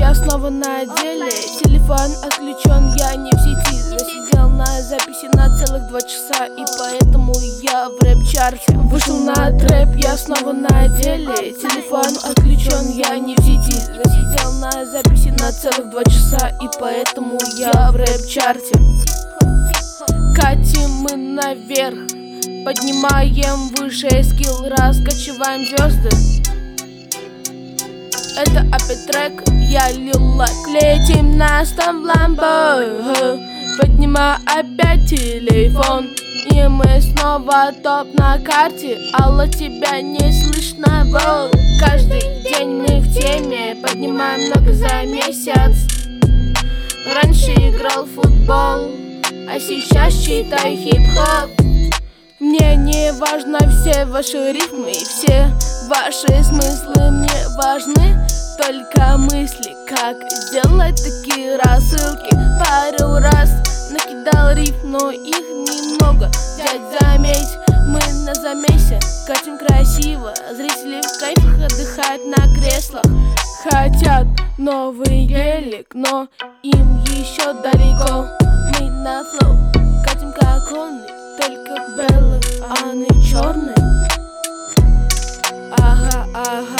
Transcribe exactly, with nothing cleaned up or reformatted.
я снова на деле. Телефон отключен, я не в сети. Засидел на записи на целых два часа, и поэтому я в рэп-чарте. Вышел на трэп, я снова на деле. Телефон отключен, я не в сети. Засидел на записи на целых два часа, и поэтому я в рэп-чарте. Катим мы наверх, поднимаем выше скилл, раскачиваем звезды. Это опять трек, я лила. Летим на стам в ламбо, поднимаю опять телефон, и мы снова топ на карте. Алло, тебя не слышно, воу. Каждый день мы в теме, поднимаем много за месяц. Раньше играл в футбол, а сейчас читаю хип-хоп. Мне не важно все ваши рифмы и все ваши смыслы, мне важны только мысли, как сделать такие рассылки. Пару раз накидал риф, но их немного. Дядь, заметь, мы на замесе, катим красиво. Зрители в кайфах отдыхают на креслах. Хотят новый гелик, но им еще далеко. Мы на флоу, катим как он, только белый, а не черный. Ага, ага.